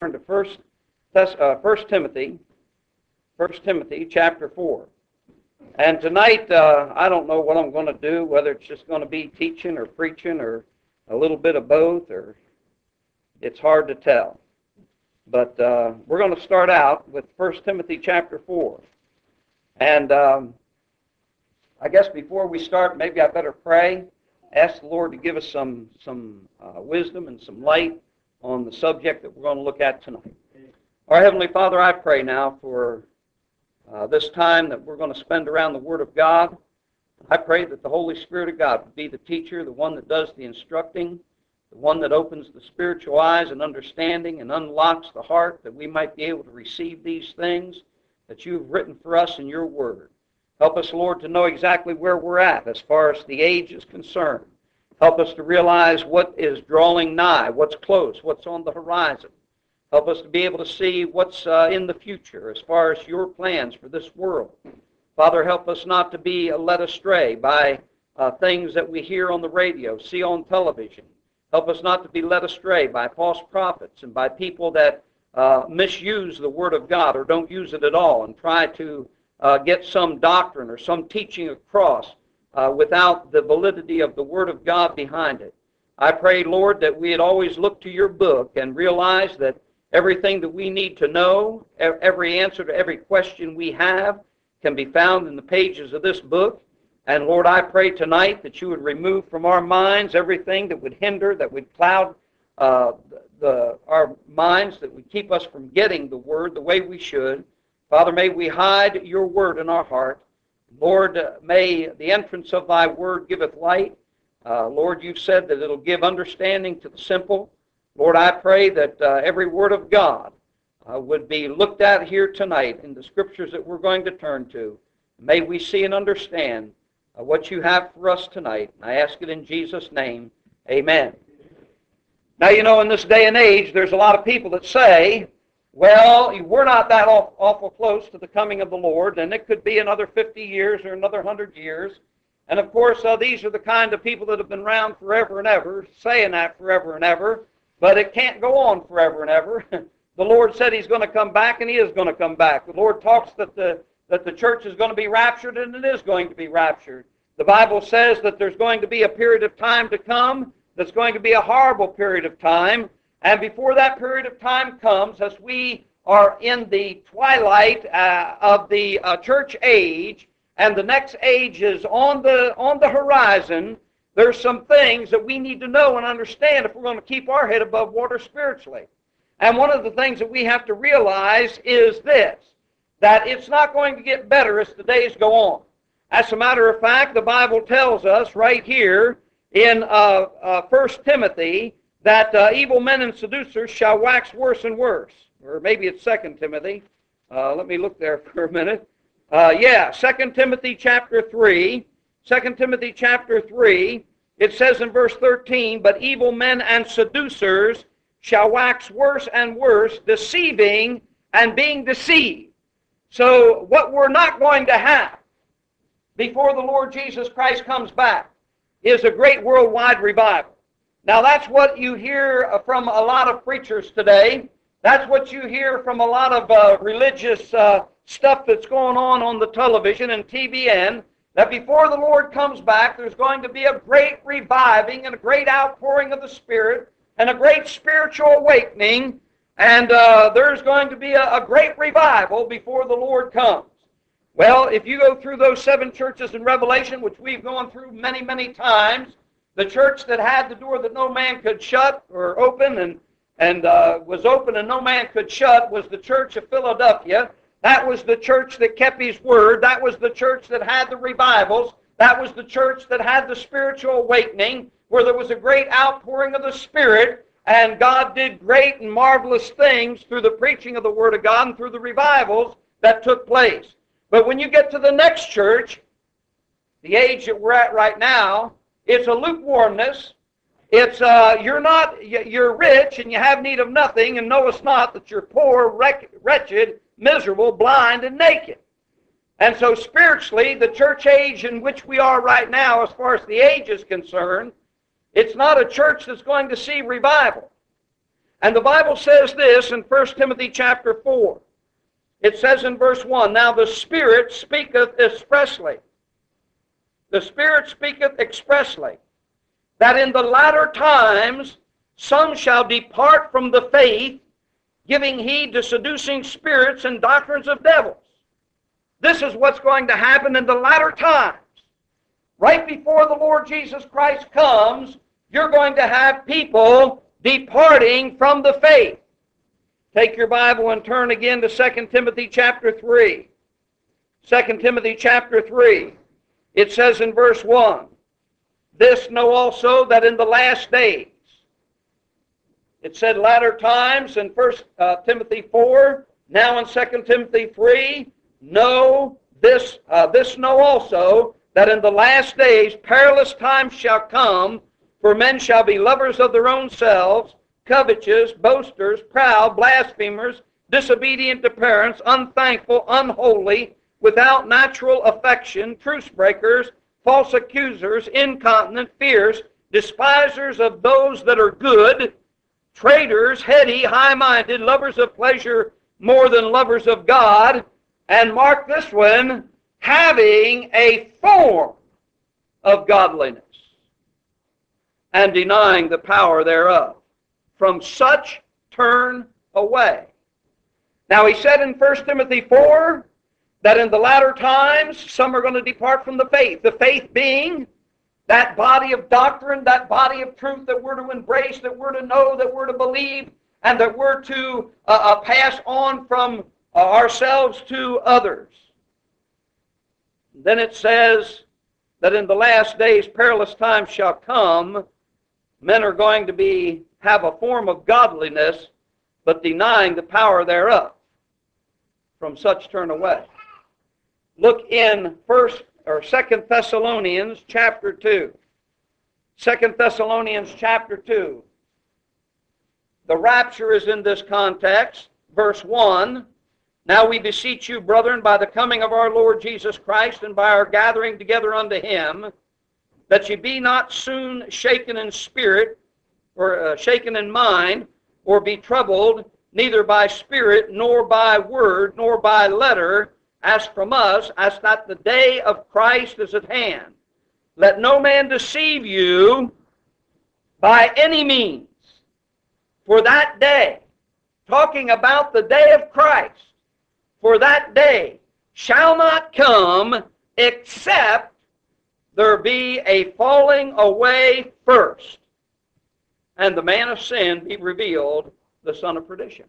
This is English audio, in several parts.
Turn to First Timothy chapter 4. And tonight, I don't know what I'm going to do, whether it's just going to be teaching or preaching or a little bit of both, or it's hard to tell. But we're going to start out with First Timothy chapter 4. And I guess before we start, maybe I better pray, ask the Lord to give us some wisdom and some light on the subject that we're going to look at tonight. Our Heavenly Father, I pray now for this time that we're going to spend around the Word of God. I pray that the Holy Spirit of God would be the teacher, the one that does the instructing, the one that opens the spiritual eyes and understanding and unlocks the heart, that we might be able to receive these things that you've written for us in your Word. Help us, Lord, to know exactly where we're at as far as the age is concerned. Help us to realize what is drawing nigh, what's close, what's on the horizon. Help us to be able to see what's in the future as far as your plans for this world. Father, help us not to be led astray by things that we hear on the radio, see on television. Help us not to be led astray by false prophets and by people that misuse the Word of God or don't use it at all and try to get some doctrine or some teaching across without the validity of the Word of God behind it. I pray, Lord, that we'd always look to your book and realize that everything that we need to know, every answer to every question we have, can be found in the pages of this book. And Lord, I pray tonight that you would remove from our minds everything that would hinder, that would cloud our minds, that would keep us from getting the Word the way we should. Father, may we hide your Word in our heart. Lord, may the entrance of thy Word giveth light. Lord, you've said that it'll give understanding to the simple. Lord, I pray that every word of God would be looked at here tonight in the scriptures that we're going to turn to. May we see and understand what you have for us tonight. I ask it in Jesus' name. Amen. Now, you know, in this day and age, there's a lot of people that say, well, we're not that awful close to the coming of the Lord, and it could be another 50 years or another 100 years. And, of course, these are the kind of people that have been around forever and ever, saying that forever and ever, but it can't go on forever and ever. The Lord said he's going to come back, and he is going to come back. The Lord talks that the church is going to be raptured, and it is going to be raptured. The Bible says that there's going to be a period of time to come that's going to be a horrible period of time. And before that period of time comes, as we are in the twilight of the church age, and the next age is on the horizon, there's some things that we need to know and understand if we're going to keep our head above water spiritually. And one of the things that we have to realize is this, that it's not going to get better as the days go on. As a matter of fact, the Bible tells us right here in 1 Timothy that evil men and seducers shall wax worse and worse. Or maybe it's 2 Timothy. Let me look there for a minute. 2 Timothy chapter 3. 2 Timothy chapter 3, it says in verse 13, but evil men and seducers shall wax worse and worse, deceiving and being deceived. So what we're not going to have before the Lord Jesus Christ comes back is a great worldwide revival. Now that's what you hear from a lot of preachers today. That's what you hear from a lot of religious stuff that's going on the television and TVN, that before the Lord comes back, there's going to be a great reviving and a great outpouring of the Spirit and a great spiritual awakening, and there's going to be a great revival before the Lord comes. Well, if you go through those 7 churches in Revelation, which we've gone through many, many times, the church that had the door that no man could shut or open and was open and no man could shut was the church of Philadelphia. That was the church that kept his word. That was the church that had the revivals. That was the church that had the spiritual awakening, where there was a great outpouring of the Spirit, and God did great and marvelous things through the preaching of the Word of God and through the revivals that took place. But when you get to the next church, the age that we're at right now, it's a lukewarmness. It's you're rich and you have need of nothing, and knowest not that you're poor, wretched, miserable, blind, and naked. And so spiritually, the church age in which we are right now, as far as the age is concerned, it's not a church that's going to see revival. And the Bible says this in 1 Timothy chapter 4. It says in verse 1, Now the Spirit speaketh expressly. The Spirit speaketh expressly, that in the latter times some shall depart from the faith, giving heed to seducing spirits and doctrines of devils. This is what's going to happen in the latter times. Right before the Lord Jesus Christ comes, you're going to have people departing from the faith. Take your Bible and turn again to 2 Timothy chapter 3. 2 Timothy chapter 3. It says in verse 1, This know also that in the last days, it said latter times in 1 Timothy 4, now in 2 Timothy 3, know this know also, that in the last days perilous times shall come, for men shall be lovers of their own selves, covetous, boasters, proud, blasphemers, disobedient to parents, unthankful, unholy, without natural affection, truce breakers, false accusers, incontinent, fierce, despisers of those that are good, traitors, heady, high-minded, lovers of pleasure more than lovers of God, and mark this one, having a form of godliness, and denying the power thereof. From such turn away. Now he said in 1 Timothy 4 that in the latter times some are going to depart from the faith. The faith being that body of doctrine, that body of truth that we're to embrace, that we're to know, that we're to believe, and that we're to pass on from ourselves to others. Then it says that in the last days perilous times shall come. Men are going to have a form of godliness, but denying the power thereof. From such turn away. Look in 2 Thessalonians chapter 2. 2 Thessalonians chapter 2. The rapture is in this context. Verse 1. Now we beseech you, brethren, by the coming of our Lord Jesus Christ, and by our gathering together unto him, that ye be not soon shaken in spirit, or shaken in mind, or be troubled, neither by spirit, nor by word, nor by letter, as from us, as that the day of Christ is at hand. Let no man deceive you by any means. For that day, talking about the day of Christ, for that day shall not come except there be a falling away first, and the man of sin be revealed, the son of perdition.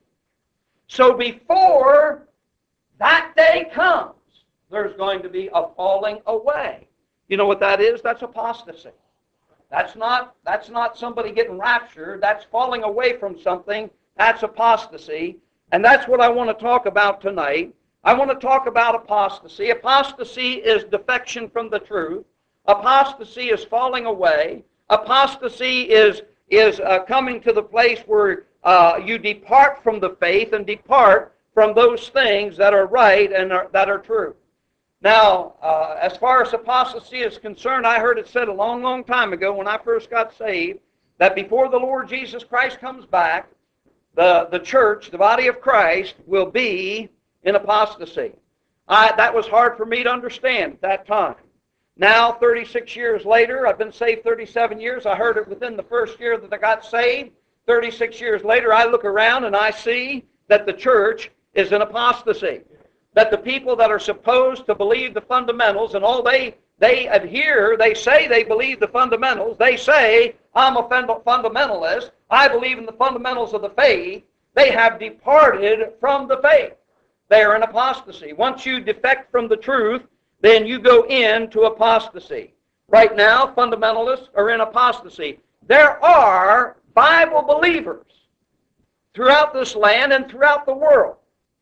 So before that day comes, there's going to be a falling away. You know what that is? That's apostasy. That's not somebody getting raptured. That's falling away from something. That's apostasy. And that's what I want to talk about tonight. I want to talk about apostasy. Apostasy is defection from the truth. Apostasy is falling away. Apostasy is coming to the place where you depart from the faith and depart from those things that are right and that are true. Now, as far as apostasy is concerned, I heard it said a long, long time ago when I first got saved that before the Lord Jesus Christ comes back, the church, the body of Christ, will be in apostasy. That was hard for me to understand at that time. Now, 36 years later, I've been saved 37 years. I heard it within the first year that I got saved. 36 years later, I look around and I see that the church is in apostasy. That the people that are supposed to believe the fundamentals, and all they adhere, they say they believe the fundamentals. They say, I'm a fundamentalist. I believe in the fundamentals of the faith. They have departed from the faith. They are in apostasy. Once you defect from the truth, then you go into apostasy. Right now, fundamentalists are in apostasy. There are Bible believers throughout this land and throughout the world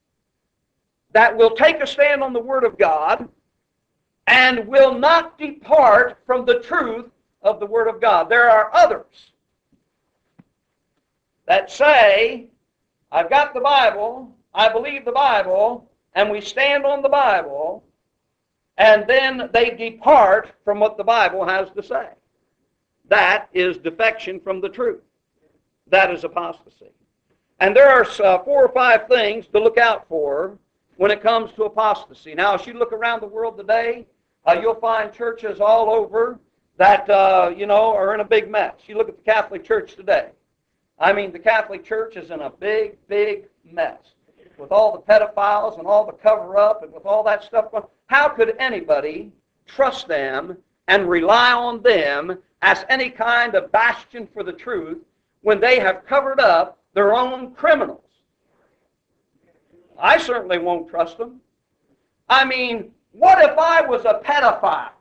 that will take a stand on the Word of God and will not depart from the truth of the Word of God. There are others that say, I've got the Bible, I believe the Bible, and we stand on the Bible, and then they depart from what the Bible has to say. That is defection from the truth. That is apostasy. And there are 4 or 5 things to look out for when it comes to apostasy. Now, as you look around the world today, you'll find churches all over that, are in a big mess. You look at the Catholic Church today. I mean, the Catholic Church is in a big, big mess with all the pedophiles and all the cover-up and with all that stuff. How could anybody trust them and rely on them as any kind of bastion for the truth when they have covered up their own criminals? I certainly won't trust them. I mean, what if I was a pedophile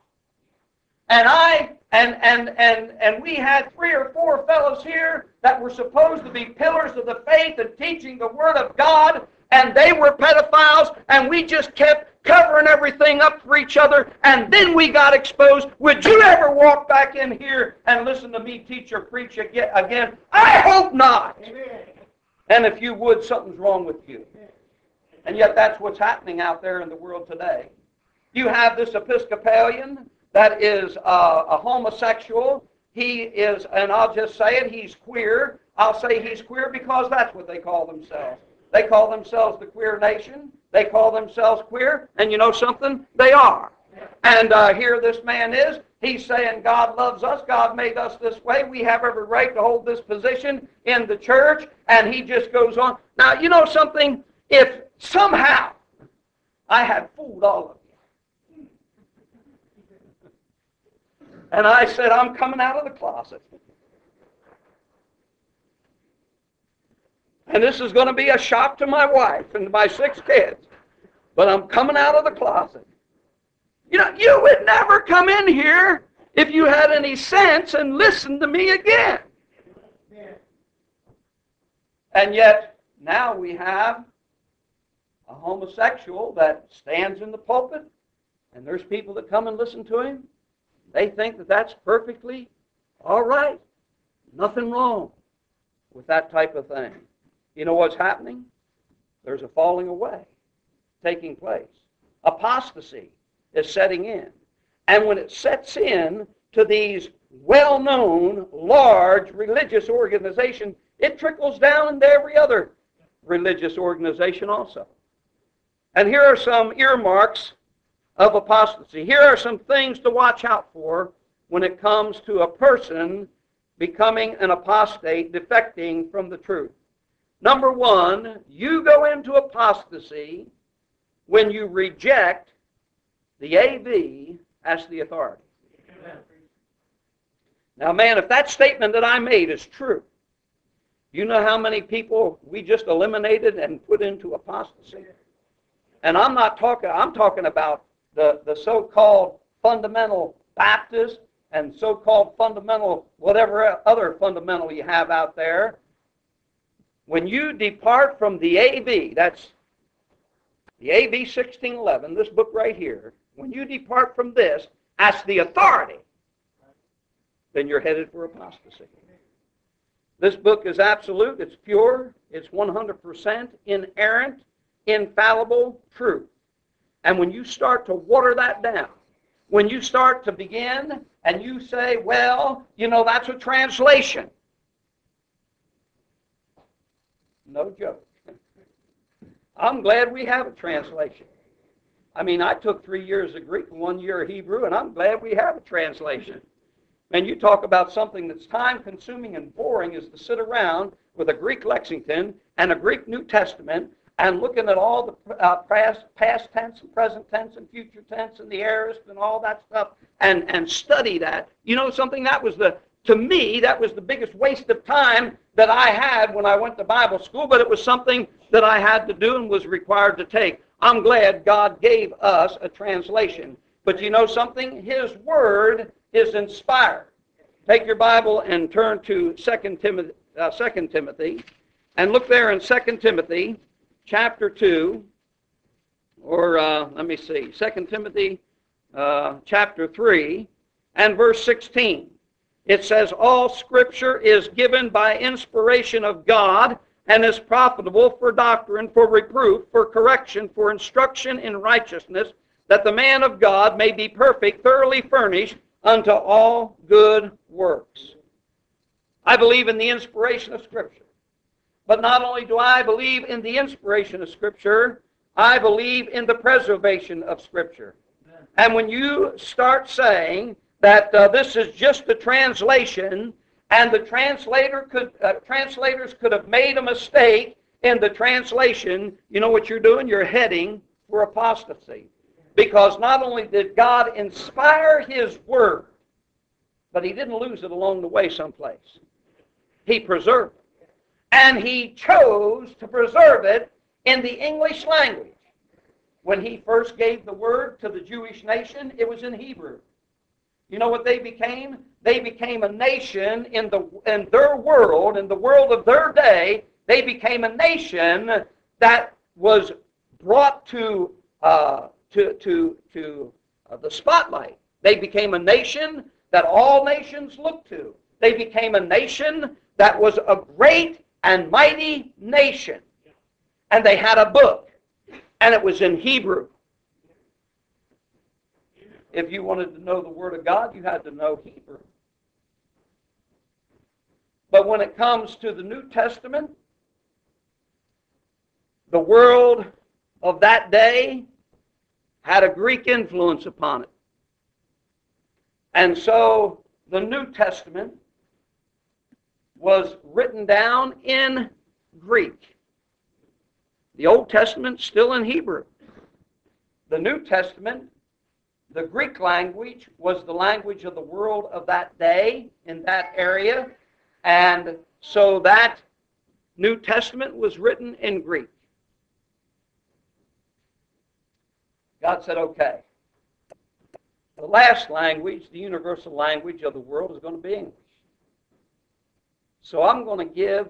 and we had 3 or 4 fellows here that were supposed to be pillars of the faith and teaching the Word of God, and they were pedophiles, and we just kept covering everything up for each other, and then we got exposed? Would you ever walk back in here and listen to me teach or preach again? I hope not. Amen. And if you would, something's wrong with you. And yet that's what's happening out there in the world today. You have this Episcopalian that is a homosexual. He is, and I'll just say it, he's queer. I'll say he's queer because that's what they call themselves. They call themselves the queer nation. They call themselves queer, and you know something? They are. And here this man is. He's saying God loves us. God made us this way. We have every right to hold this position in the church. And he just goes on. Now, you know something? If somehow I had fooled all of you, and I said, I'm coming out of the closet, and this is going to be a shock to my wife and my 6 kids, but I'm coming out of the closet. You know, you would never come in here if you had any sense and listen to me again. And yet, now we have a homosexual that stands in the pulpit, and there's people that come and listen to him. They think that that's perfectly all right. Nothing wrong with that type of thing. You know what's happening? There's a falling away taking place. Apostasy is setting in. And when it sets in to these well-known, large religious organizations, it trickles down into every other religious organization also. And here are some earmarks of apostasy. Here are some things to watch out for when it comes to a person becoming an apostate, defecting from the truth. Number 1, you go into apostasy when you reject the AV as the authority. Amen. Now, man, if that statement that I made is true, you know how many people we just eliminated and put into apostasy? And I'm talking about the so-called fundamental Baptist and so-called fundamental, whatever other fundamental you have out there. When you depart from the AV, that's the AV 1611, this book right here, when you depart from this as the authority, then you're headed for apostasy. This book is absolute, it's pure, it's 100% inerrant, infallible truth. And when you start to water that down, when you start to begin and you say, well, you know, that's a translation. No joke. I'm glad we have a translation. I mean, I took 3 years of Greek and 1 year of Hebrew, and I'm glad we have a translation. And you talk about something that's time-consuming and boring is to sit around with a Greek Lexington and a Greek New Testament and looking at all the past tense and present tense and future tense and the aorist and all that stuff and study that. You know something? To me, that was the biggest waste of time that I had when I went to Bible school, but it was something that I had to do and was required to take. I'm glad God gave us a translation. But you know something? His Word is inspired. Take your Bible and turn to 2 Timothy, and look there in 2 Timothy chapter 2, or let me see, 2 Timothy chapter 3 and verse 16. It says, all Scripture is given by inspiration of God and is profitable for doctrine, for reproof, for correction, for instruction in righteousness, that the man of God may be perfect, thoroughly furnished unto all good works. I believe in the inspiration of Scripture. But not only do I believe in the inspiration of Scripture, I believe in the preservation of Scripture. And when you start saying that this is just a translation, and the translators could have made a mistake in the translation, you know what you're doing? You're heading for apostasy. Because not only did God inspire His Word, but He didn't lose it along the way someplace. He preserved it. And He chose to preserve it in the English language. When He first gave the Word to the Jewish nation, it was in Hebrew. You know what they became? They became a nation in their world, in the world of their day. They became a nation that was brought to the spotlight. They became a nation that all nations looked to. They became a nation that was a great and mighty nation. And they had a book, and it was in Hebrew. If you wanted to know the Word of God, you had to know Hebrew. But when it comes to the New Testament, the world of that day had a Greek influence upon it. And so the New Testament was written down in Greek. The Old Testament still in Hebrew. The New Testament, the Greek language, was the language of the world of that day in that area. And so that New Testament was written in Greek. God said, okay. The last language, the universal language of the world, is going to be English. So I'm going to give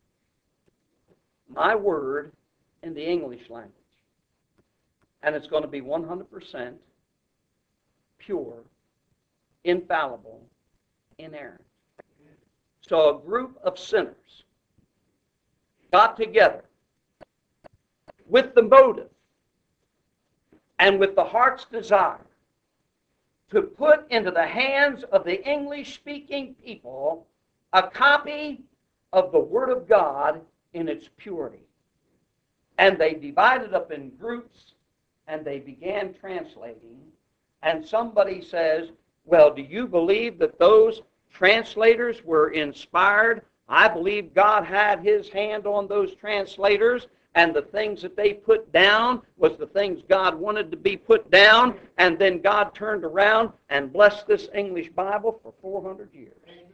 my word in the English language. And it's going to be 100% pure, infallible, inerrant. So a group of sinners got together with the motive and with the heart's desire to put into the hands of the English-speaking people a copy of the Word of God in its purity. And they divided up in groups, and they began translating. And somebody says, well, do you believe that those translators were inspired? I believe God had His hand on those translators, and the things that they put down was the things God wanted to be put down, and then God turned around and blessed this English Bible for 400 years.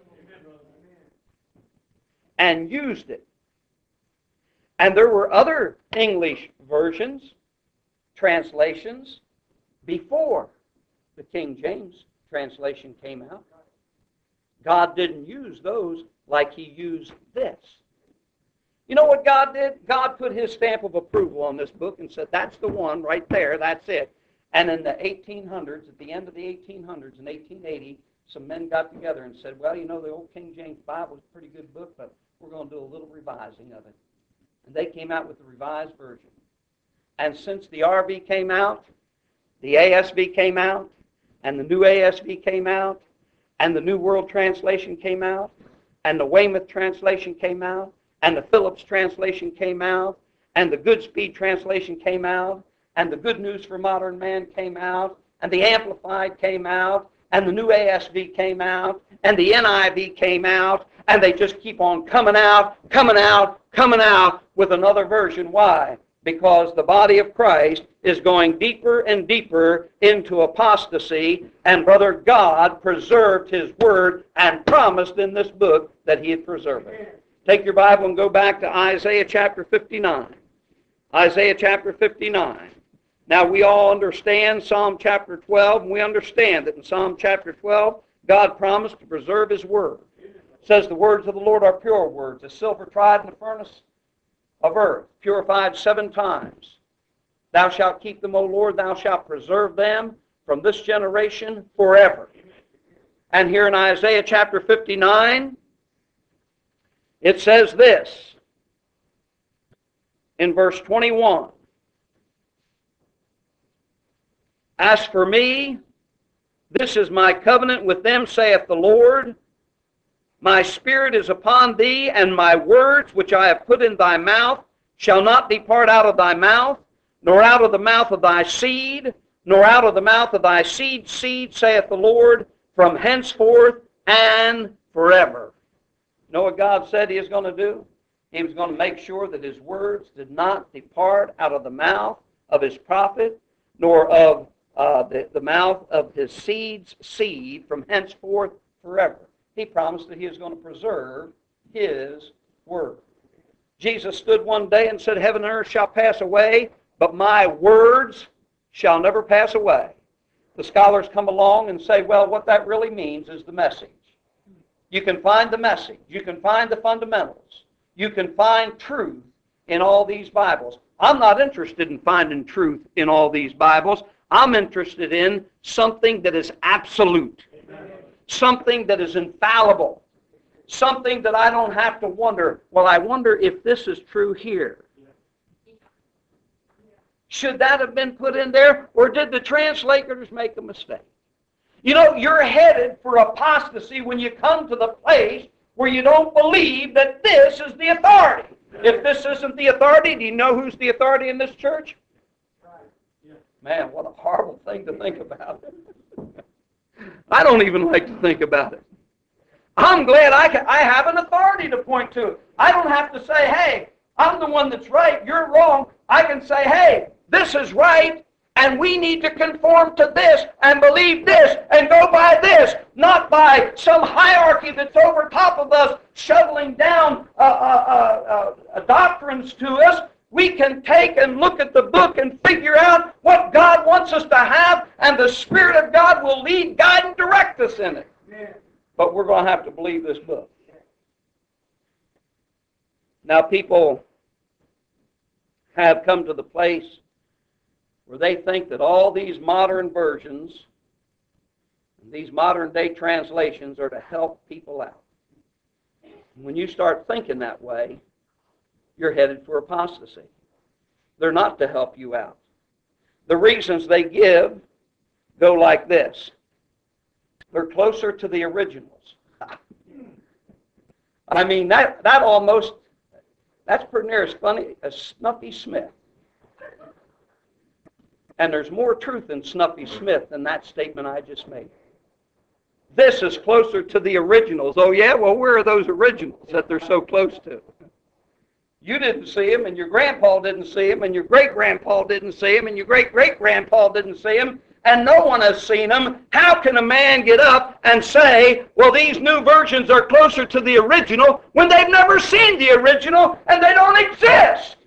And used it. And there were other English versions, translations, before the King James translation came out. God didn't use those like He used this. You know what God did? God put His stamp of approval on this book and said, that's the one right there, that's it. And in the 1800s, at the end of the 1800s, in 1880, some men got together and said, well, you know, the old King James Bible is a pretty good book, but we're going to do a little revising of it. And they came out with the revised version. And since the RV came out, the ASV came out, and the new ASV came out, and the New World Translation came out, and the Weymouth Translation came out, and the Phillips Translation came out, and the Goodspeed Translation came out, and the Good News for Modern Man came out, and the Amplified came out, and the new ASV came out, and the NIV came out, and they just keep on coming out with another version. Why? Because the body of Christ is going deeper and deeper into apostasy, and Brother, God preserved His Word and promised in this book that He had preserved it. Take your Bible and go back to Isaiah chapter 59. Isaiah chapter 59. Now we all understand Psalm chapter 12, and we understand that in Psalm chapter 12, God promised to preserve His Word. It says the words of the Lord are pure words, as silver tried in the furnace of earth, purified 7 times. Thou shalt keep them, O Lord, thou shalt preserve them from this generation forever. And here in Isaiah chapter 59, it says this, in verse 21, as for me, this is my covenant with them, saith the Lord. My Spirit is upon thee, and my words which I have put in thy mouth shall not depart out of thy mouth, nor out of the mouth of thy seed, nor out of the mouth of thy seed's seed, saith the Lord, from henceforth and forever. You know what God said He was going to do? He was going to make sure that His words did not depart out of the mouth of His prophet, nor of the mouth of His seed's seed from henceforth forever. He promised that He was going to preserve His word. Jesus stood one day and said, heaven and earth shall pass away, but my words shall never pass away. The scholars come along and say, well, what that really means is the message. You can find the message. You can find the fundamentals. You can find truth in all these Bibles. I'm not interested in finding truth in all these Bibles. I'm interested in something that is absolute. Amen. Something that is infallible. Something that I don't have to wonder, well, I wonder if this is true here. Should that have been put in there, or did the translators make a mistake? You know, you're headed for apostasy when you come to the place where you don't believe that this is the authority. If this isn't the authority, do you know who's the authority in this church? Man, what a horrible thing to think about. I don't even like to think about it. I'm glad I have an authority to point to. I don't have to say, hey, I'm the one that's right, you're wrong. I can say, hey, this is right, and we need to conform to this and believe this and go by this, not by some hierarchy that's over top of us shoveling down doctrines to us. We can take and look at the book and figure out what God wants us to have, and the Spirit of God will lead, guide, and direct us in it. Yeah. But we're going to have to believe this book. Now, people have come to the place where they think that all these modern versions, these modern-day translations are to help people out. When you start thinking that way, you're headed for apostasy. They're not to help you out. The reasons they give go like this. They're closer to the originals. I mean, that's pretty near as funny as Snuffy Smith. And there's more truth in Snuffy Smith than that statement I just made. This is closer to the originals. Oh yeah? Well, where are those originals that they're so close to? You didn't see them, and your grandpa didn't see them, and your great-grandpa didn't see them, and your great-great-grandpa didn't see them, and no one has seen them. How can a man get up and say, well, these new versions are closer to the original when they've never seen the original and they don't exist?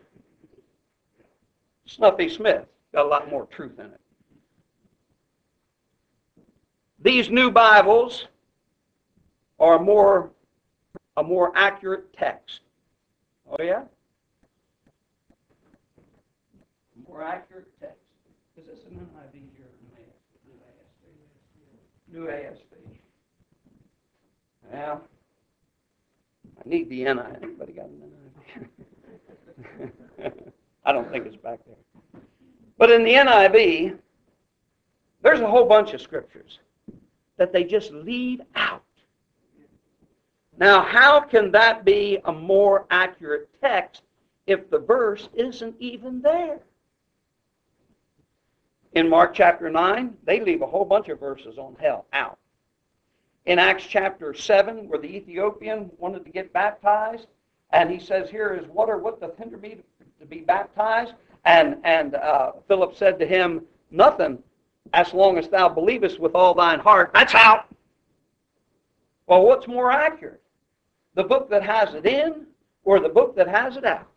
Snuffy Smith got a lot more truth in it. These new Bibles are a more accurate text. Oh, yeah? More accurate text. Is this an NIV here? New ASV. Well, I need the NIV. Anybody got an NIV? I don't think it's back there. But in the NIV, there's a whole bunch of scriptures that they just leave out. Now, how can that be a more accurate text if the verse isn't even there? In Mark chapter 9, they leave a whole bunch of verses on hell out. In Acts chapter 7, where the Ethiopian wanted to get baptized, and he says, here is water, what doth hinder me to be baptized? And Philip said to him, nothing, as long as thou believest with all thine heart. That's out. Well, what's more accurate? The book that has it in, or the book that has it out?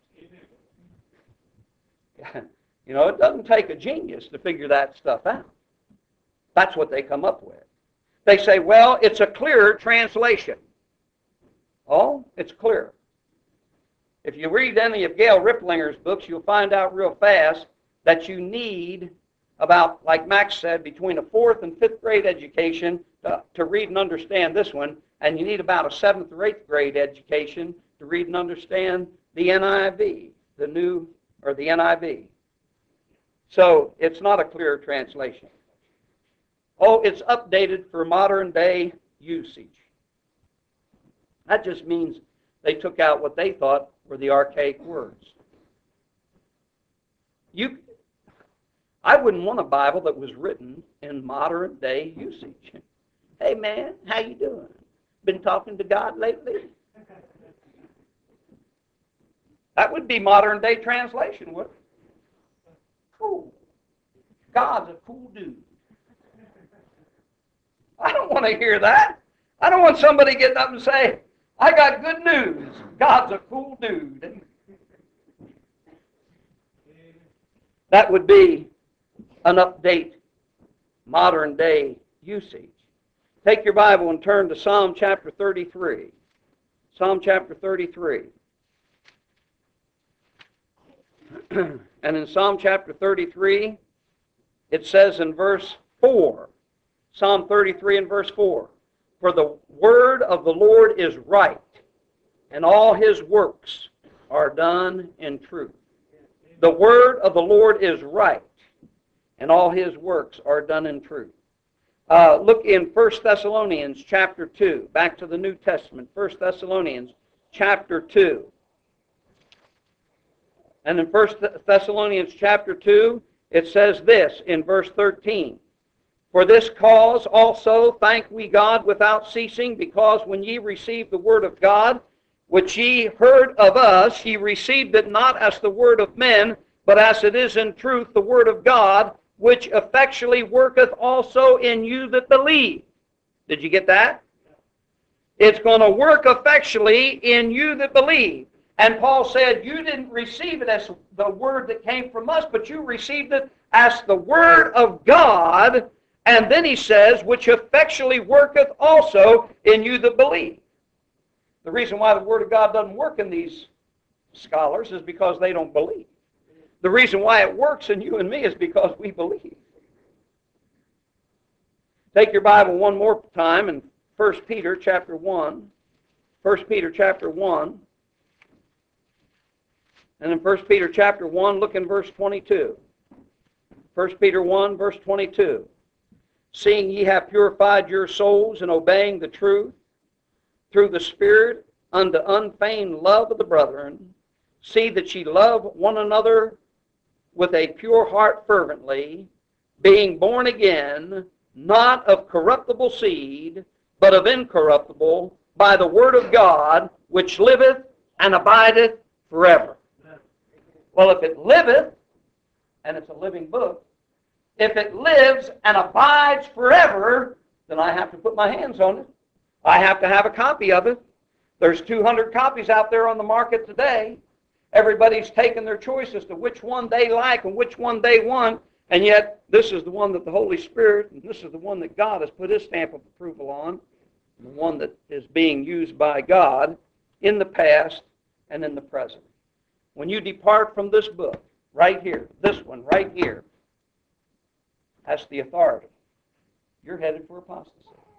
You know, it doesn't take a genius to figure that stuff out. That's what they come up with. They say, well, it's a clearer translation. Oh, it's clear. If you read any of Gail Riplinger's books, you'll find out real fast that you need about, like Max said, between a 4th and 5th grade education to read and understand this one, and you need about a 7th or 8th grade education to read and understand the NIV, the NIV. So it's not a clear translation. Oh, it's updated for modern day usage. That just means they took out what they thought were the archaic words. I wouldn't want a Bible that was written in modern day usage. Hey man, how you doing? Been talking to God lately? That would be modern day translation, wouldn't it? Cool. God's a cool dude. I don't want to hear that. I don't want somebody getting up and saying, I got good news. God's a cool dude. That would be an update, modern day usage. Take your Bible and turn to Psalm chapter 33. Psalm chapter 33. And in Psalm chapter 33, it says in verse 4, Psalm 33 and verse 4, for the word of the Lord is right, and all his works are done in truth. The word of the Lord is right, and all his works are done in truth. Look in 1 Thessalonians chapter 2, back to the New Testament, 1 Thessalonians chapter 2. And in 1 Thessalonians chapter 2, it says this in verse 13, for this cause also thank we God without ceasing, because when ye received the word of God, which ye heard of us, ye received it not as the word of men, but as it is in truth the word of God, which effectually worketh also in you that believe. Did you get that? It's going to work effectually in you that believe. And Paul said, you didn't receive it as the word that came from us, but you received it as the word of God. And then he says, which effectually worketh also in you that believe. The reason why the word of God doesn't work in these scholars is because they don't believe. The reason why it works in you and me is because we believe. Take your Bible one more time in 1 Peter chapter 1. 1 Peter chapter 1. And in 1 Peter chapter 1, look in verse 22. 1 Peter 1, verse 22. Seeing ye have purified your souls in obeying the truth, through the Spirit, unto unfeigned love of the brethren, see that ye love one another with a pure heart fervently, being born again, not of corruptible seed, but of incorruptible, by the word of God, which liveth and abideth forever. Well, if it liveth, and it's a living book, if it lives and abides forever, then I have to put my hands on it. I have to have a copy of it. There's 200 copies out there on the market today. Everybody's taking their choice as to which one they like and which one they want, and yet this is the one that the Holy Spirit, and this is the one that God has put his stamp of approval on, the one that is being used by God in the past and in the present. When you depart from this book, right here, this one right here, has the authority, you're headed for apostasy.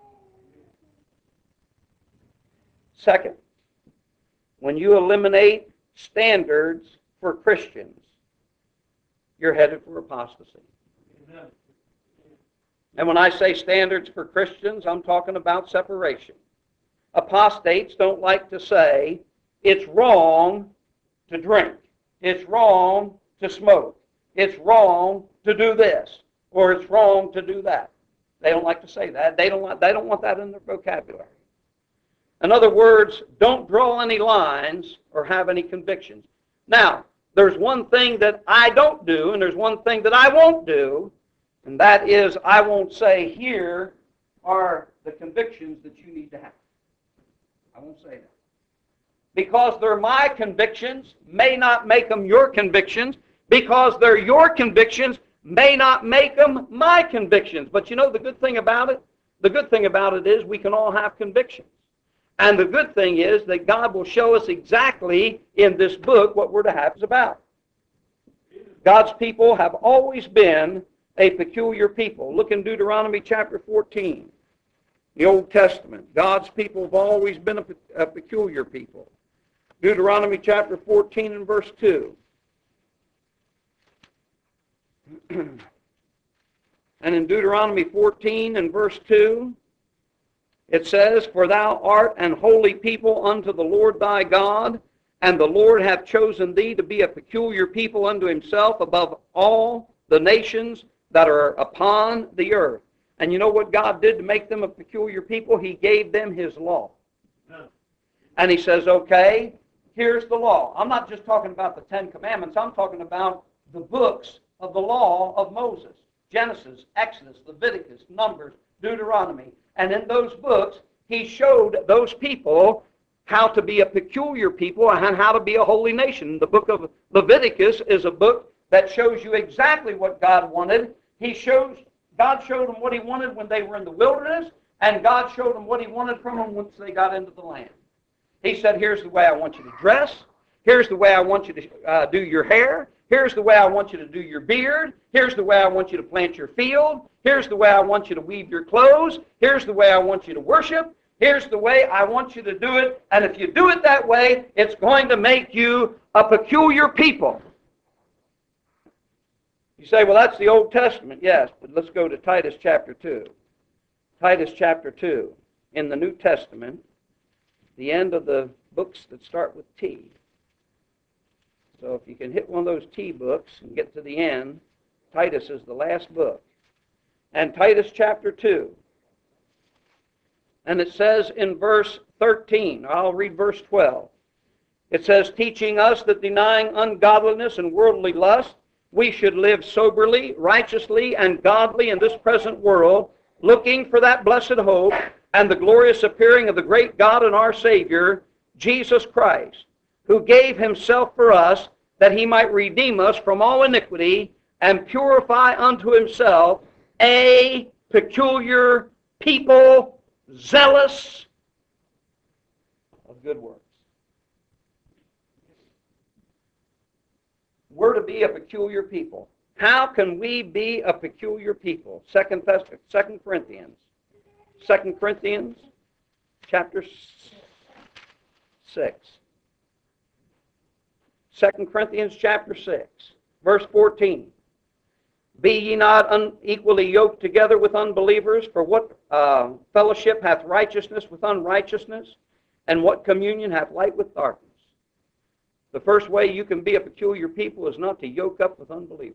Second, when you eliminate standards for Christians, you're headed for apostasy. Amen. And when I say standards for Christians, I'm talking about separation. Apostates don't like to say, it's wrong to drink, it's wrong to smoke, it's wrong to do this, or it's wrong to do that. They don't like to say that. They don't want that in their vocabulary. In other words, don't draw any lines or have any convictions. Now, there's one thing that I don't do, and there's one thing that I won't do, and that is I won't say, here are the convictions that you need to have. I won't say that. Because they're my convictions may not make them your convictions. Because they're your convictions may not make them my convictions. But you know the good thing about it? The good thing about it is we can all have convictions. And the good thing is that God will show us exactly in this book what we're to have is about. God's people have always been a peculiar people. Look in Deuteronomy chapter 14, the Old Testament. God's people have always been a peculiar people. Deuteronomy chapter 14 and verse 2. And in Deuteronomy 14 and verse 2, It says, "For thou art an holy people unto the Lord thy God, and the Lord hath chosen thee to be a peculiar people unto himself above all the nations that are upon the earth." And you know what God did to make them a peculiar people? He gave them his law. And he says, okay, here's the law. I'm not just talking about the Ten Commandments. I'm talking about the books of the law of Moses. Genesis, Exodus, Leviticus, Numbers, Deuteronomy. And in those books, he showed those people how to be a peculiar people and how to be a holy nation. The book of Leviticus is a book that shows you exactly what God wanted. God showed them what he wanted when they were in the wilderness, and God showed them what he wanted from them once they got into the land. He said, here's the way I want you to dress. Here's the way I want you to do your hair. Here's the way I want you to do your beard. Here's the way I want you to plant your field. Here's the way I want you to weave your clothes. Here's the way I want you to worship. Here's the way I want you to do it. And if you do it that way, it's going to make you a peculiar people. You say, well, that's the Old Testament. Yes, but let's go to Titus chapter 2. Titus chapter 2. In the New Testament, the end of the books that start with T. So if you can hit one of those T books and get to the end, Titus is the last book. And Titus chapter 2. And it says in verse 13, I'll read verse 12. It says, "Teaching us that denying ungodliness and worldly lust, we should live soberly, righteously, and godly in this present world, looking for that blessed hope and the glorious appearing of the great God and our Savior, Jesus Christ, who gave himself for us, that he might redeem us from all iniquity and purify unto himself a peculiar people, zealous of good works." We're to be a peculiar people. How can we be a peculiar people? 2 Corinthians. 2 Corinthians chapter 6. 2 Corinthians chapter 6, verse 14. "Be ye not unequally yoked together with unbelievers, for what fellowship hath righteousness with unrighteousness, and what communion hath light with darkness?" The first way you can be a peculiar people is not to yoke up with unbelievers.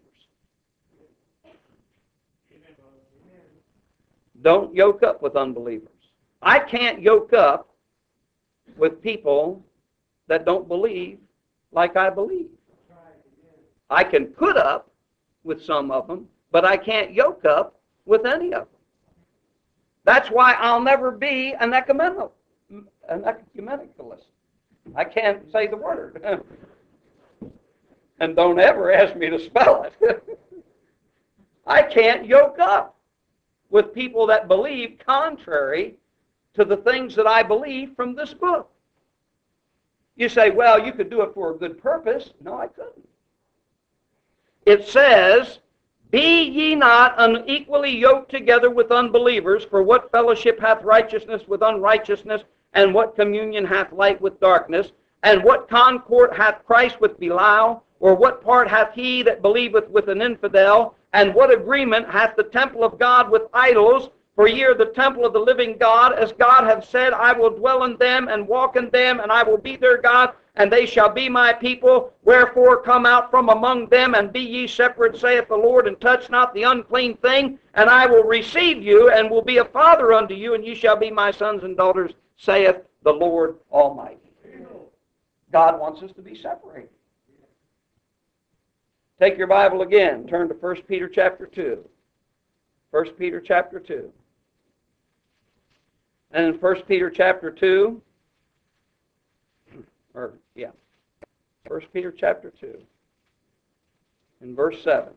Don't yoke up with unbelievers. I can't yoke up with people that don't believe like I believe. I can put up with some of them, but I can't yoke up with any of them. That's why I'll never be an ecumenicalist. I can't say the word. And don't ever ask me to spell it. I can't yoke up with people that believe contrary to the things that I believe from this book. You say, well, you could do it for a good purpose. No, I couldn't. It says, "Be ye not unequally yoked together with unbelievers, for what fellowship hath righteousness with unrighteousness, and what communion hath light with darkness? And what concord hath Christ with Belial? Or what part hath he that believeth with an infidel? And what agreement hath the temple of God with idols? For ye are the temple of the living God, as God hath said, I will dwell in them and walk in them, and I will be their God, and they shall be my people. Wherefore come out from among them, and be ye separate, saith the Lord, and touch not the unclean thing, and I will receive you, and will be a father unto you, and ye shall be my sons and daughters, saith the Lord Almighty." God wants us to be separated. Take your Bible again. Turn to 1 Peter chapter 2. 1 Peter chapter 2. And in 1 Peter chapter 2, 1 Peter chapter 2, in verse 7.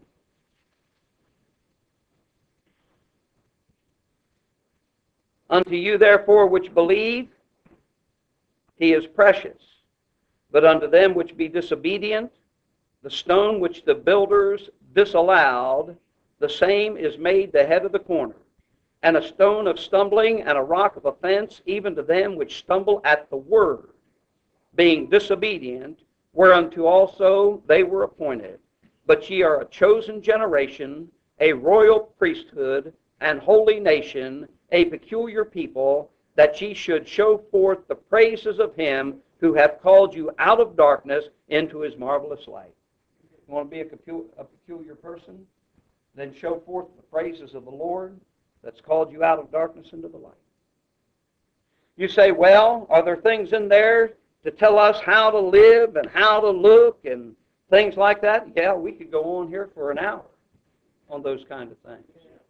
"Unto you therefore which believe, he is precious. But unto them which be disobedient, the stone which the builders disallowed, the same is made the head of the corner, and a stone of stumbling and a rock of offense, even to them which stumble at the word, being disobedient, whereunto also they were appointed. But ye are a chosen generation, a royal priesthood, and holy nation, a peculiar people, that ye should show forth the praises of him who hath called you out of darkness into his marvelous light. You want to be a peculiar person? Then show forth the praises of the Lord that's called you out of darkness into the light. You say, well, are there things in there to tell us how to live and how to look and things like that? Yeah, we could go on here for an hour on those kind of things.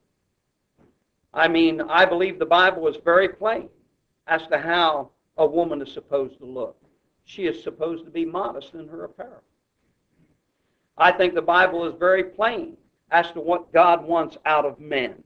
I mean, I believe the Bible is very plain as to how a woman is supposed to look. She is supposed to be modest in her apparel. I think the Bible is very plain as to what God wants out of men.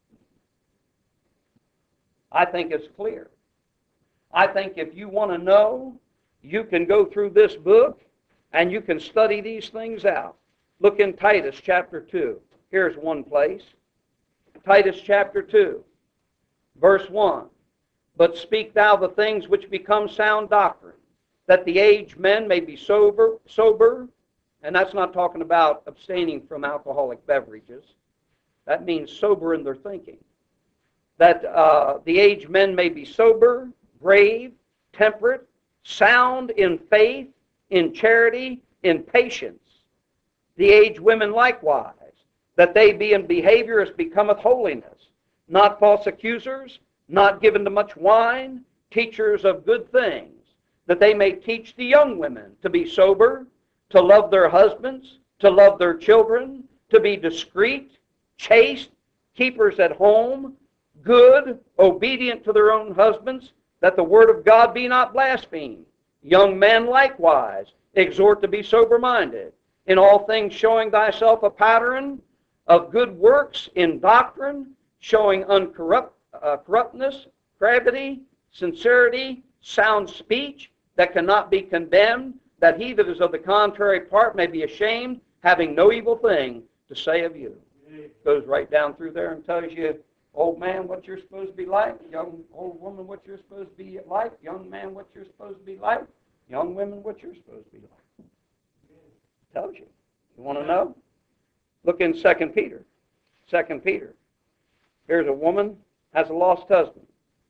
I think it's clear. I think if you want to know, you can go through this book and you can study these things out. Look in Titus chapter 2. Here's one place. Titus chapter 2, verse 1. But speak thou the things which become sound doctrine, that the aged men may be sober, and that's not talking about abstaining from alcoholic beverages. That means sober in their thinking. That the aged men may be sober, brave, temperate, sound in faith, in charity, in patience. The aged women likewise, that they be in behavior as becometh holiness, not false accusers, not given to much wine, teachers of good things, that they may teach the young women to be sober, to love their husbands, to love their children, to be discreet, chaste, keepers at home, good, obedient to their own husbands, that the word of God be not blasphemed. Young men likewise exhort to be sober-minded, in all things showing thyself a pattern of good works in doctrine, showing corruptness, gravity, sincerity, sound speech, that cannot be condemned, that he that is of the contrary part may be ashamed, having no evil thing to say of you. It goes right down through there and tells you, old man, what you're supposed to be like, old woman, what you're supposed to be like, young man, what you're supposed to be like, young women, what you're supposed to be like. It tells you. You want to know? Look in 2 Peter. 2 Peter. Here's a woman has a lost husband.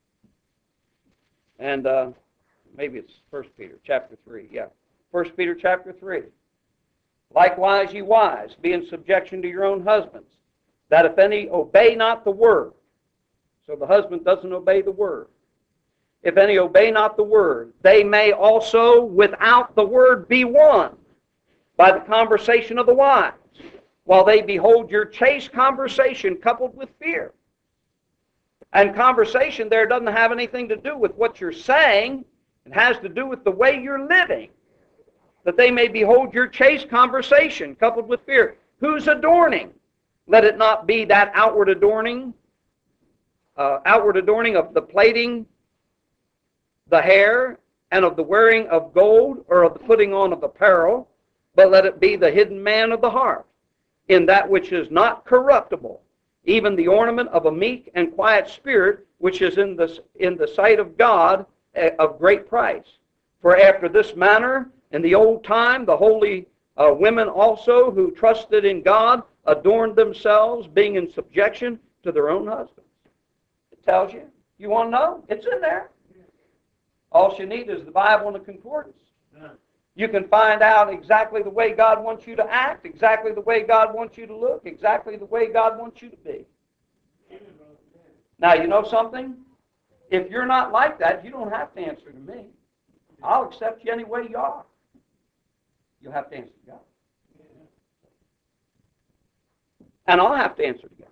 And maybe it's 1 Peter chapter 3. Yeah. 1 Peter chapter 3. Likewise, ye wives, be in subjection to your own husbands, that if any obey not the word, so the husband doesn't obey the word, if any obey not the word, they may also without the word be won by the conversation of the wives, while they behold your chaste conversation coupled with fear. And conversation there doesn't have anything to do with what you're saying. It has to do with the way you're living. That they may behold your chaste conversation coupled with fear. Who's adorning? Let it not be that outward adorning of the plaiting, the hair, and of the wearing of gold, or of the putting on of apparel, but let it be the hidden man of the heart, in that which is not corruptible, even the ornament of a meek and quiet spirit, which is in the sight of God of great price. For after this manner, in the old time, the holy women also, who trusted in God, adorned themselves, being in subjection to their own husbands. It tells you. You want to know? It's in there. All you need is the Bible and the concordance. You can find out exactly the way God wants you to act, exactly the way God wants you to look, exactly the way God wants you to be. Now, you know something? If you're not like that, you don't have to answer to me. I'll accept you any way you are. You'll have to answer to God. And I'll have to answer to God.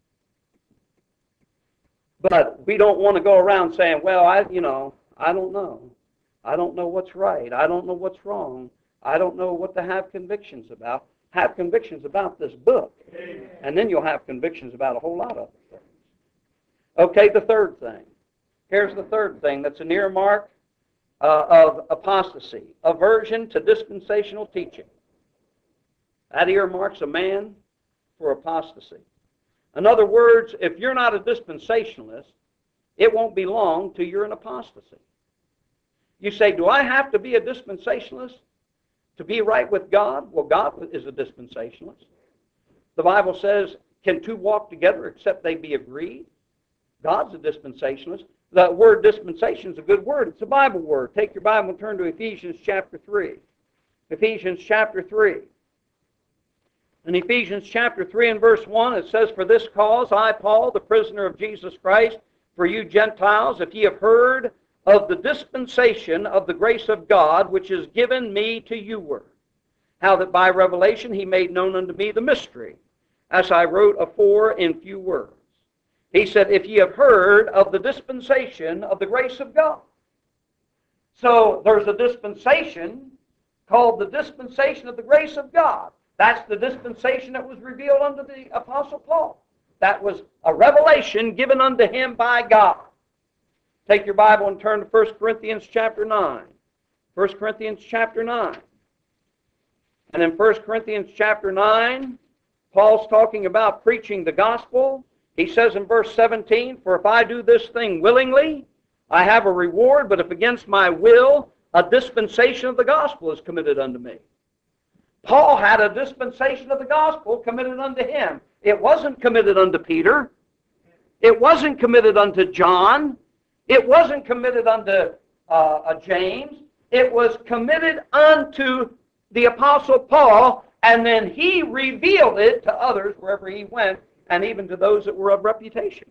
But we don't want to go around saying, well, I don't know. I don't know what's right. I don't know what's wrong. I don't know what to have convictions about. Have convictions about this book. And then you'll have convictions about a whole lot of things. Okay, the third thing. Here's the third thing that's an earmark of apostasy. Aversion to dispensational teaching. That earmarks a man for apostasy. In other words, if you're not a dispensationalist, it won't be long till you're in apostasy. You say, do I have to be a dispensationalist to be right with God? Well, God is a dispensationalist. The Bible says, can two walk together except they be agreed? God's a dispensationalist. The word dispensation is a good word. It's a Bible word. Take your Bible and turn to Ephesians chapter 3. Ephesians chapter 3. In Ephesians chapter 3 and verse 1, it says, "For this cause I, Paul, the prisoner of Jesus Christ, for you Gentiles, if ye have heard of the dispensation of the grace of God, which is given me to youward, how that by revelation he made known unto me the mystery, as I wrote afore in few words." He said, if ye have heard of the dispensation of the grace of God. So there's a dispensation called the dispensation of the grace of God. That's the dispensation that was revealed unto the Apostle Paul. That was a revelation given unto him by God. Take your Bible and turn to 1 Corinthians chapter 9. 1 Corinthians chapter 9. And in 1 Corinthians chapter 9, Paul's talking about preaching the gospel. He says in verse 17, "For if I do this thing willingly, I have a reward, but if against my will, a dispensation of the gospel is committed unto me." Paul had a dispensation of the gospel committed unto him. It wasn't committed unto Peter. It wasn't committed unto John. It wasn't committed unto James. It was committed unto the Apostle Paul, and then he revealed it to others wherever he went, and even to those that were of reputation.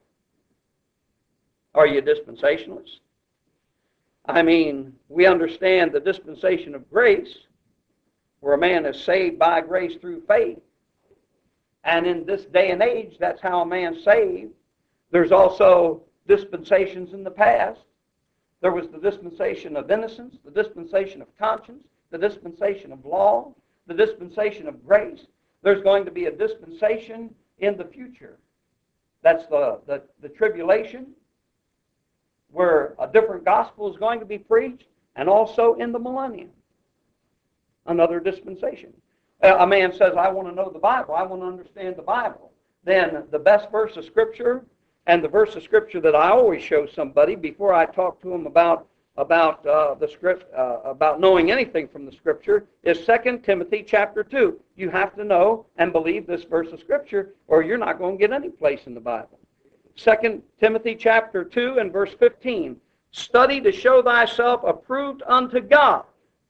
Are you a dispensationalist? I mean, we understand the dispensation of grace, where a man is saved by grace through faith. And in this day and age, that's how a man's saved. There's also dispensations in the past. There was the dispensation of innocence, the dispensation of conscience, the dispensation of law, the dispensation of grace. There's going to be a dispensation in the future. That's the tribulation, where a different gospel is going to be preached, and also in the millennium, another dispensation. A man says, I want to know the Bible, I want to understand the Bible. Then the best verse of Scripture, and the verse of Scripture that I always show somebody before I talk to them about the script, about knowing anything from the Scripture, is 2 Timothy chapter 2. You have to know and believe this verse of Scripture, or you're not going to get any place in the Bible. 2 Timothy chapter 2 and verse 15. "Study to show thyself approved unto God,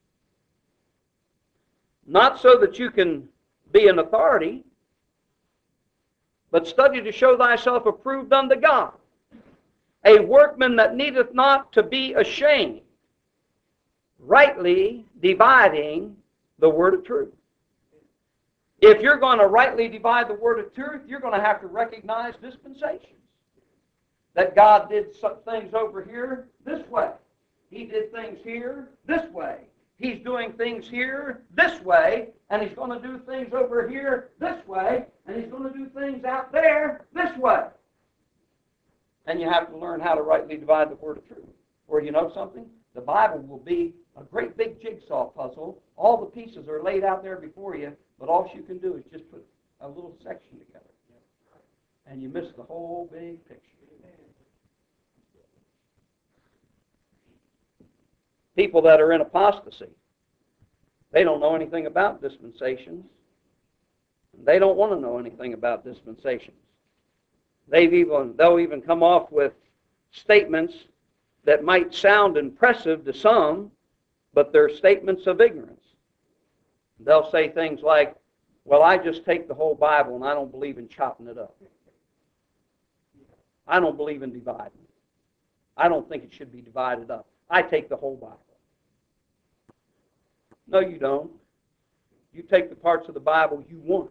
not so that you can be an authority, but study to show thyself approved unto God, a workman that needeth not to be ashamed, rightly dividing the word of truth." If you're going to rightly divide the word of truth, you're going to have to recognize dispensations. That God did some things over here this way. He did things here this way. He's doing things here this way, and he's going to do things over here this way, and he's going to do things out there this way. And you have to learn how to rightly divide the word of truth. Or you know something? The Bible will be a great big jigsaw puzzle. All the pieces are laid out there before you, but all you can do is just put a little section together. And you miss the whole big picture. People that are in apostasy, they don't know anything about dispensations. They don't want to know anything about dispensations. They'll even come off with statements that might sound impressive to some, but they're statements of ignorance. They'll say things like, well, I just take the whole Bible and I don't believe in chopping it up. I don't believe in dividing. I don't think it should be divided up. I take the whole Bible. No, you don't. You take the parts of the Bible you want.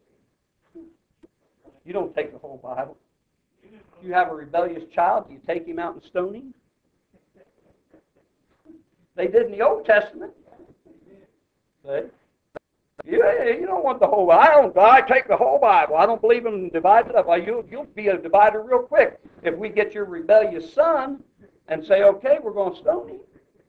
You don't take the whole Bible. If you have a rebellious child, do you take him out and stone him? They did in the Old Testament. You don't want the whole Bible. I take the whole Bible. I don't believe in dividing it up. You'll be a divider real quick if we get your rebellious son and say, okay, we're going to stone him.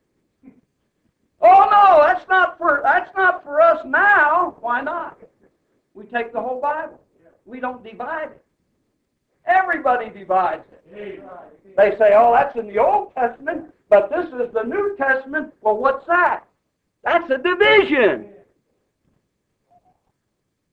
Oh no, that's not for us now. Why not? We take the whole Bible. We don't divide it. Everybody divides it. They say, oh, that's in the Old Testament, but this is the New Testament. Well, what's that? That's a division.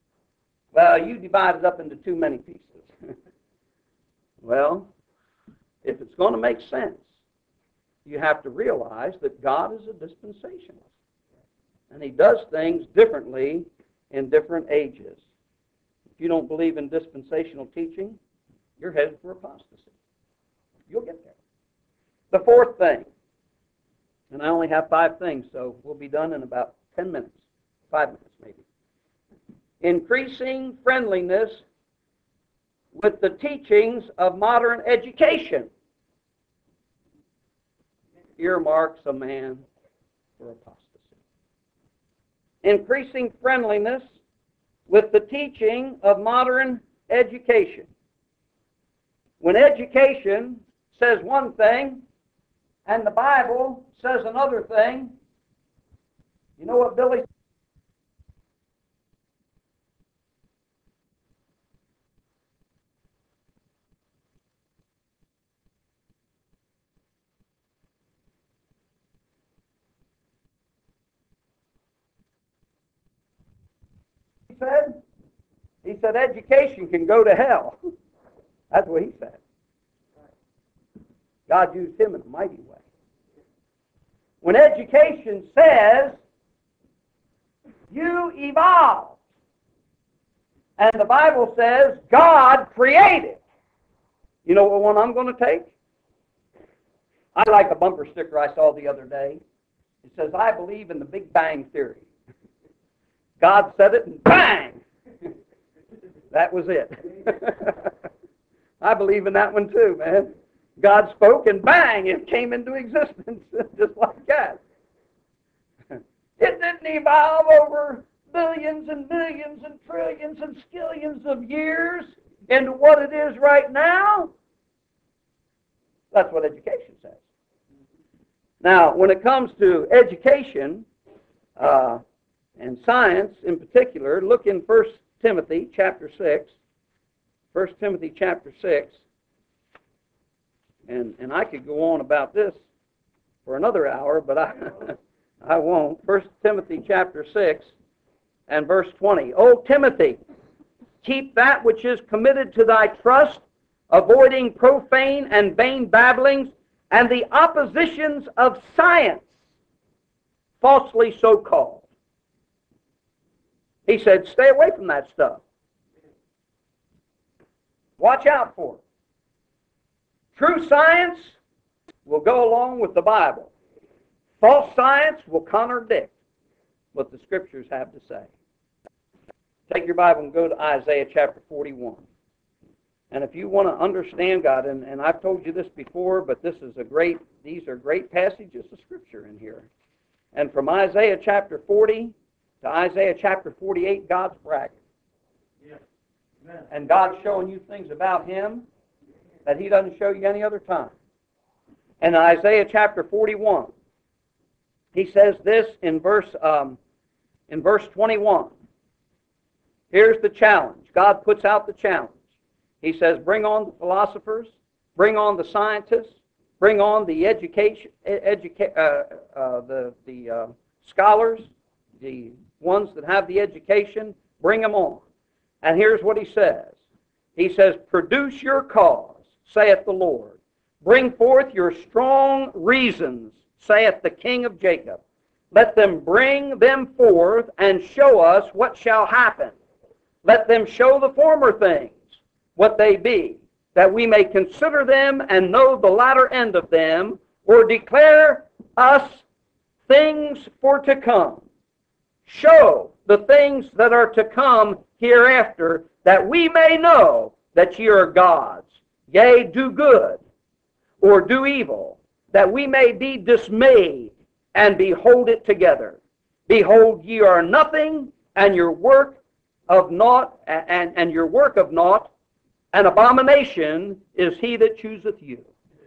Well, you divide it up into too many pieces. Well, if it's going to make sense, you have to realize that God is a dispensationalist. And he does things differently in different ages. If you don't believe in dispensational teaching, you're headed for apostasy. You'll get there. The fourth thing, and I only have 5 things, so we'll be done in about 10 minutes, 5 minutes maybe. Increasing friendliness with the teachings of modern education earmarks a man for apostasy. Increasing friendliness with the teaching of modern education. When education says one thing and the Bible says another thing, you know what Billy said? He said education can go to hell. That's what he said. God used him in a mighty way. When education says you evolve, and the Bible says God created, you know what one I'm going to take? I like a bumper sticker I saw the other day. It says, I believe in the Big Bang Theory. God said it and bang! That was it. I believe in that one too, man. God spoke and bang, it came into existence just like that. It didn't evolve over billions and millions and trillions and skillions of years into what it is right now. That's what education says. Now, when it comes to education and science in particular, look in 1 Timothy chapter 6. 1 Timothy chapter 6. And I could go on about this for another hour, but I won't. 1 Timothy chapter 6 and verse 20. O Timothy, keep that which is committed to thy trust, avoiding profane and vain babblings and the oppositions of science, falsely so called. He said, stay away from that stuff. Watch out for it. True science will go along with the Bible. False science will contradict what the Scriptures have to say. Take your Bible and go to Isaiah chapter 41. And if you want to understand God, and I've told you this before, but these are great passages of Scripture in here. And from Isaiah chapter 40 to Isaiah chapter 48, God's bragging. Yes. Amen. And God's showing you things about Him that He doesn't show you any other time. And in Isaiah chapter 41, He says this in verse 21. Here's the challenge. God puts out the challenge. He says, bring on the philosophers, bring on the scientists, bring on the scholars, the ones that have the education, bring them on. And here's what he says. He says, produce your cause, saith the Lord. Bring forth your strong reasons, saith the King of Jacob. Let them bring them forth and show us what shall happen. Let them show the former things, what they be, that we may consider them and know the latter end of them, or declare us things for to come. Show the things that are to come hereafter, that we may know that ye are gods. Yea, do good, or do evil, that we may be dismayed, and behold it together. Behold, ye are nothing, and your work of naught, and your work of naught, an abomination is he that chooseth you.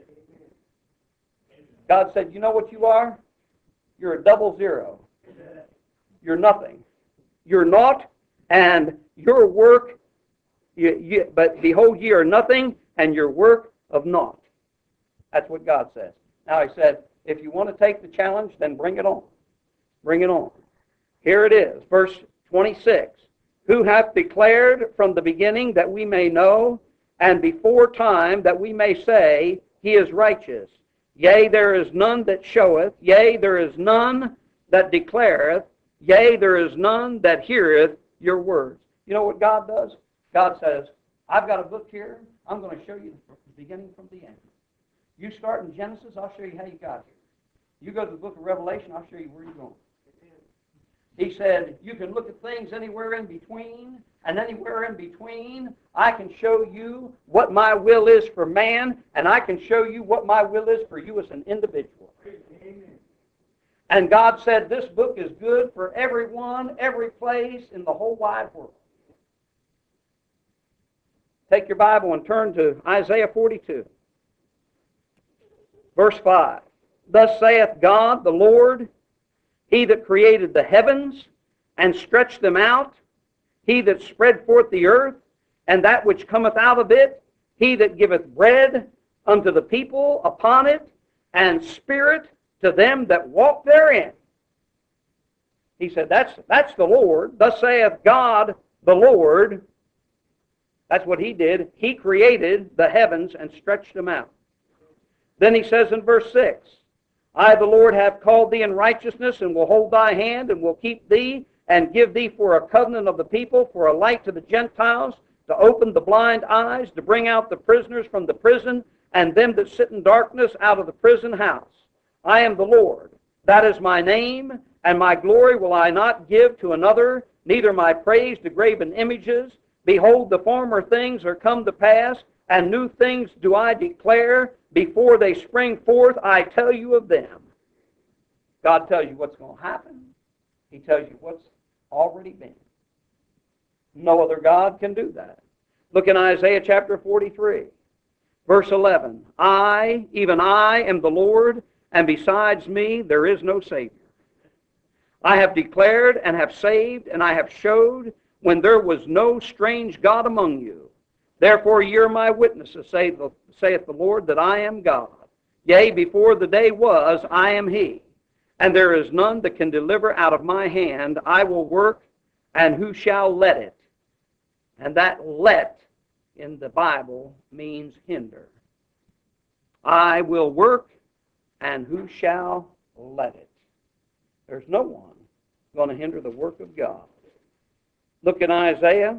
God said, you know what you are? You're a double zero. You're nothing. You're naught, and your work, but behold, ye are nothing, and your work of naught. That's what God says. Now he said, if you want to take the challenge, then bring it on. Bring it on. Here it is, verse 26. Who hath declared from the beginning that we may know, and before time that we may say, he is righteous. Yea, there is none that showeth. Yea, there is none that declareth. Yea, there is none that heareth your words. You know what God does? God says, I've got a book here. I'm going to show you the beginning from the end. You start in Genesis, I'll show you how you got here. You go to the book of Revelation, I'll show you where you're going. He said, you can look at things anywhere in between, and anywhere in between, I can show you what my will is for man, and I can show you what my will is for you as an individual. Amen. And God said, this book is good for everyone, every place in the whole wide world. Take your Bible and turn to Isaiah 42. Verse 5. Thus saith God the Lord, He that created the heavens and stretched them out, He that spread forth the earth, and that which cometh out of it, He that giveth bread unto the people upon it, and spirit to them that walk therein. He said, that's the Lord. Thus saith God the Lord. That's what He did. He created the heavens and stretched them out. Then He says in verse 6, I, the Lord, have called thee in righteousness, and will hold thy hand, and will keep thee, and give thee for a covenant of the people, for a light to the Gentiles, to open the blind eyes, to bring out the prisoners from the prison, and them that sit in darkness out of the prison house. I am the Lord. That is my name, and my glory will I not give to another, neither my praise to graven images. Behold, the former things are come to pass, and new things do I declare. Before they spring forth, I tell you of them. God tells you what's going to happen. He tells you what's already been. No other God can do that. Look in Isaiah chapter 43, verse 11. I, even I, am the Lord, and besides me there is no Savior. I have declared and have saved, and I have showed when there was no strange God among you. Therefore ye are my witnesses, saith the Lord, that I am God. Yea, before the day was, I am He. And there is none that can deliver out of my hand. I will work, and who shall let it? And that let in the Bible means hinder. I will work, and who shall let it? There's no one going to hinder the work of God. Look in Isaiah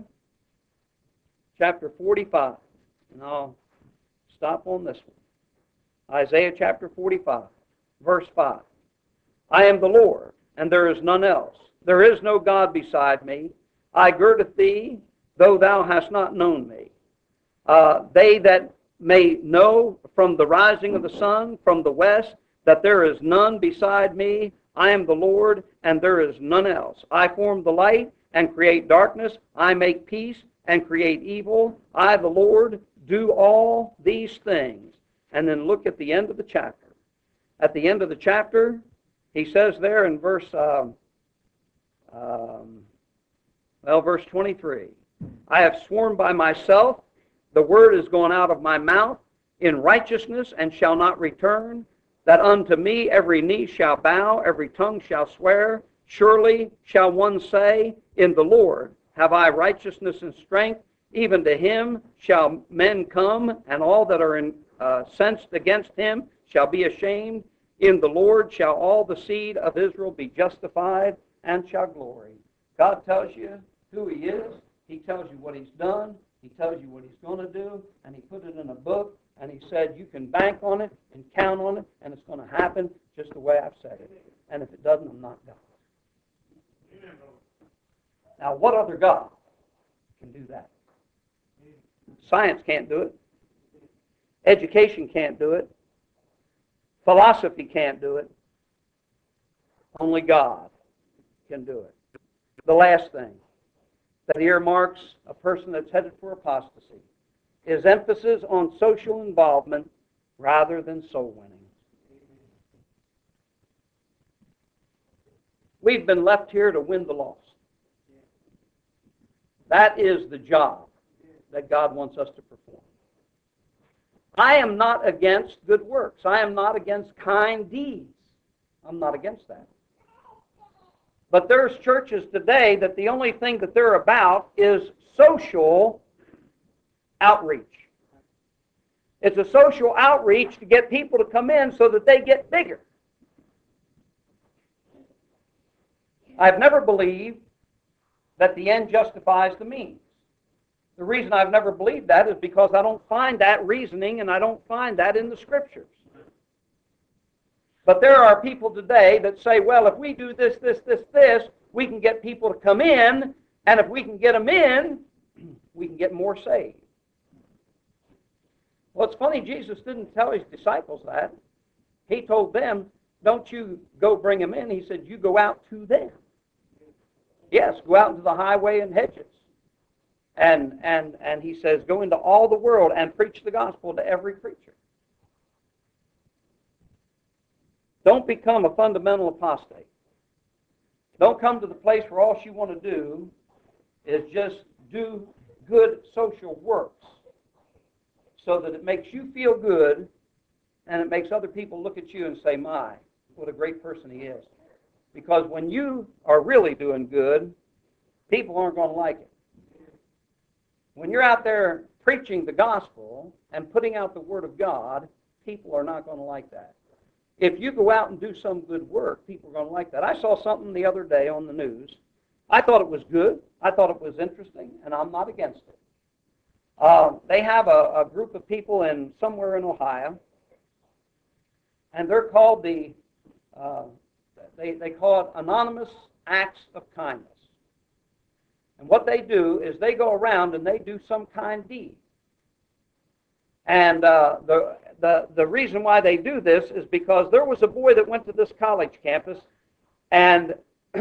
chapter 45, and I'll stop on this one. Isaiah chapter 45, verse 5. I am the Lord, and there is none else. There is no God beside me. I girdeth thee, though thou hast not known me. They that may know from the rising of the sun, from the west, that there is none beside me. I am the Lord, and there is none else. I form the light and create darkness. I make peace and create evil. I, the Lord, do all these things. And then look at the end of the chapter. At the end of the chapter, he says there in verse 23, I have sworn by myself, the word is gone out of my mouth, in righteousness, and shall not return, that unto me every knee shall bow, every tongue shall swear. Surely shall one say, in the Lord have I righteousness and strength. Even to him shall men come, and all that are incensed against him shall be ashamed. In the Lord shall all the seed of Israel be justified, and shall glory. God tells you who He is. He tells you what He's done. He tells you what He's going to do, and He put it in a book, and He said you can bank on it and count on it, and it's going to happen just the way I've said it. And if it doesn't, I'm not God. Now, what other God can do that? Science can't do it. Education can't do it. Philosophy can't do it. Only God can do it. The last thing that earmarks a person that's headed for apostasy is emphasis on social involvement rather than soul winning. We've been left here to win the lost. That is the job that God wants us to perform. I am not against good works. I am not against kind deeds. I'm not against that. But there's churches today that the only thing that they're about is social outreach. It's a social outreach to get people to come in so that they get bigger. I've never believed that the end justifies the means. The reason I've never believed that is because I don't find that reasoning, and I don't find that in the Scriptures. But there are people today that say, well, if we do this, we can get people to come in, and if we can get them in, we can get more saved. Well, it's funny, Jesus didn't tell his disciples that. He told them, don't you go bring them in. He said, you go out to them. Yes, go out into the highway and hedges. And he says, go into all the world and preach the gospel to every creature. Don't become a fundamental apostate. Don't come to the place where all you want to do is just do good social works so that it makes you feel good and it makes other people look at you and say, my, what a great person he is. Because when you are really doing good, people aren't going to like it. When you're out there preaching the gospel and putting out the word of God, people are not going to like that. If you go out and do some good work, people are going to like that. I saw something the other day on the news. I thought it was good. I thought it was interesting, and I'm not against it. They have a group of people somewhere in Ohio, and they're called they call it Anonymous Acts of Kindness. And what they do is they go around and they do some kind deed. And the reason why they do this is because there was a boy that went to this college campus, and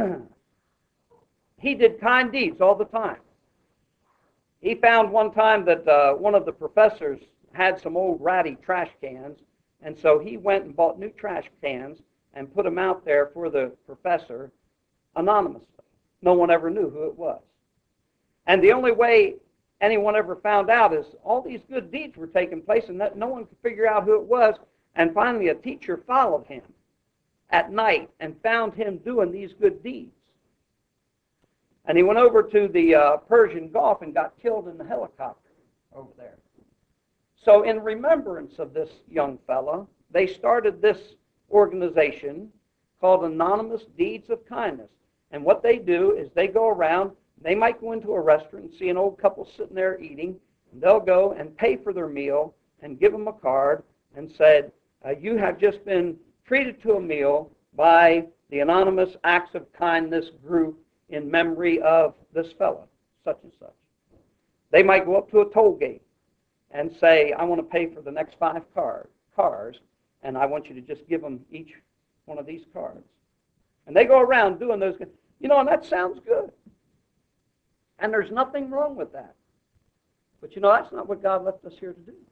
he did kind deeds all the time. He found one time that one of the professors had some old ratty trash cans, and so he went and bought new trash cans and put them out there for the professor anonymously. No one ever knew who it was. And the only way anyone ever found out is all these good deeds were taking place and that no one could figure out who it was. And finally a teacher followed him at night and found him doing these good deeds. And he went over to the Persian Gulf and got killed in the helicopter over there. So in remembrance of this young fella, they started this organization called Anonymous Deeds of Kindness. And what they do is they go around. They might go into a restaurant and see an old couple sitting there eating, and they'll go and pay for their meal and give them a card and said, you have just been treated to a meal by the Anonymous Acts of Kindness group in memory of this fellow, such and such. They might go up to a toll gate and say, I want to pay for the next 5 cars, and I want you to just give them each one of these cards. And they go around doing those, and that sounds good. And there's nothing wrong with that. But that's not what God left us here to do.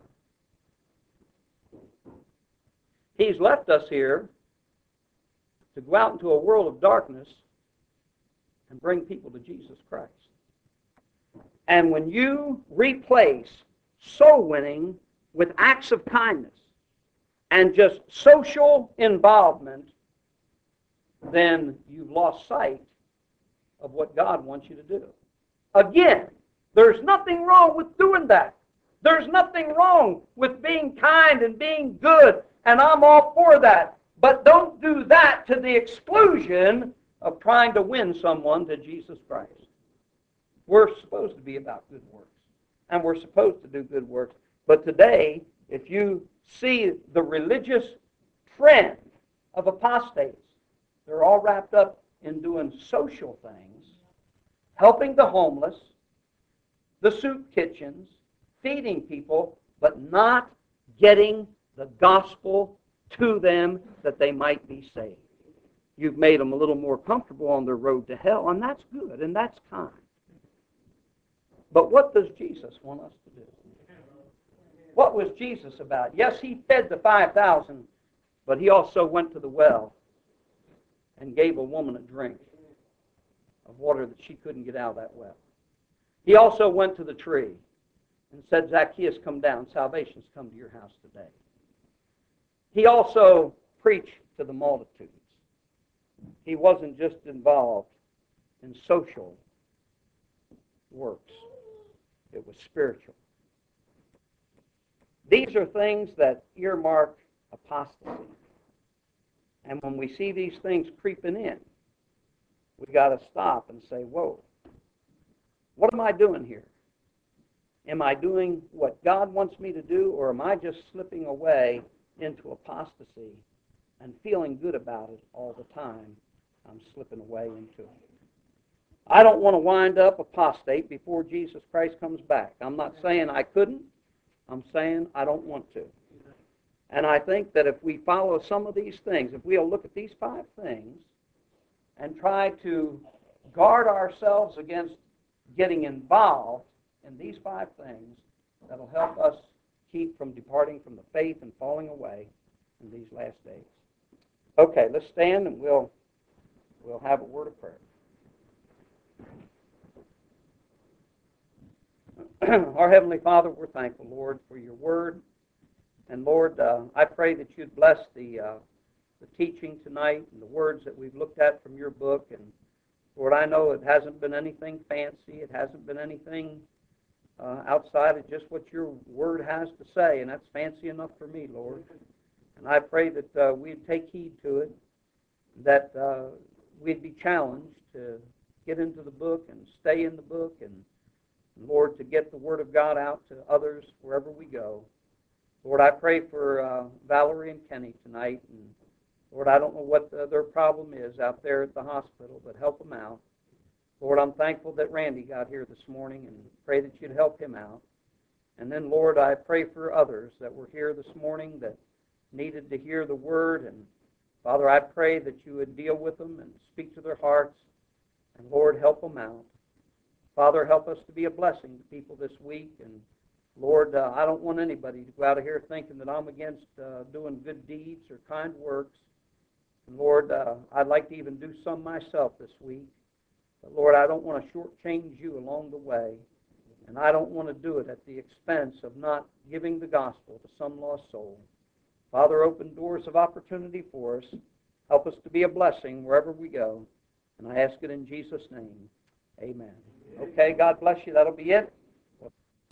He's left us here to go out into a world of darkness and bring people to Jesus Christ. And when you replace soul winning with acts of kindness and just social involvement, then you've lost sight of what God wants you to do. Again, there's nothing wrong with doing that. There's nothing wrong with being kind and being good, and I'm all for that. But don't do that to the exclusion of trying to win someone to Jesus Christ. We're supposed to be about good works, and we're supposed to do good works. But today, if you see the religious trend of apostates, they're all wrapped up in doing social things, helping the homeless, the soup kitchens, feeding people, but not getting the gospel to them that they might be saved. You've made them a little more comfortable on their road to hell, and that's good, and that's kind. But what does Jesus want us to do? What was Jesus about? Yes, he fed the 5,000, but he also went to the well and gave a woman a drink of water that she couldn't get out of that well. He also went to the tree and said, Zacchaeus, come down. Salvation's come to your house today. He also preached to the multitudes. He wasn't just involved in social works. It was spiritual. These are things that earmark apostasy. And when we see these things creeping in, we got to stop and say, whoa, what am I doing here? Am I doing what God wants me to do, or am I just slipping away into apostasy and feeling good about it all the time? I'm slipping away into it. I don't want to wind up apostate before Jesus Christ comes back. I'm not saying I couldn't. I'm saying I don't want to. And I think that if we follow some of these things, if we'll look at these 5 things and try to guard ourselves against getting involved in these 5 things, that'll help us keep from departing from the faith and falling away in these last days. Okay, let's stand and we'll have a word of prayer. Our Heavenly Father, we're thankful, Lord, for your word. And Lord, I pray that you'd bless the teaching tonight and the words that we've looked at from your book. And Lord, I know it hasn't been anything fancy. It hasn't been anything outside of just what your word has to say, and that's fancy enough for me, Lord. And I pray that we'd take heed to it, that we'd be challenged to get into the book and stay in the book, and Lord, to get the word of God out to others wherever we go. Lord, I pray for Valerie and Kenny tonight, and Lord, I don't know what their problem is out there at the hospital, but help them out. Lord, I'm thankful that Randy got here this morning, and pray that you'd help him out. And then, Lord, I pray for others that were here this morning that needed to hear the word. And Father, I pray that you would deal with them and speak to their hearts. And Lord, help them out. Father, help us to be a blessing to people this week. And Lord, I don't want anybody to go out of here thinking that I'm against doing good deeds or kind works. And Lord, I'd like to even do some myself this week. But Lord, I don't want to shortchange you along the way. And I don't want to do it at the expense of not giving the gospel to some lost soul. Father, open doors of opportunity for us. Help us to be a blessing wherever we go. And I ask it in Jesus' name. Amen. Okay, God bless you. That'll be it.